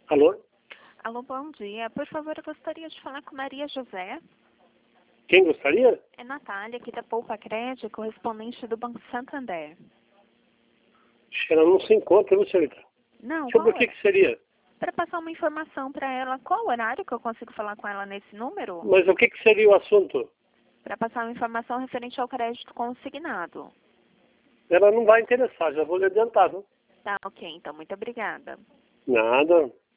Alô? Alô, bom dia. Por favor, eu gostaria de falar com Maria José. Quem gostaria? É Natália, aqui da Poupa Crédito, correspondente do Banco Santander. Ela não se encontra, viu, senhorita? Não, Sobre qual o que é? que seria? Para passar uma informação para ela, qual horário que eu consigo falar com ela nesse número? Mas o que que seria o assunto? Para passar uma informação referente ao crédito consignado. Ela não vai interessar, já vou lhe adiantar, viu? Tá, ok. Então, muito obrigada. Nada.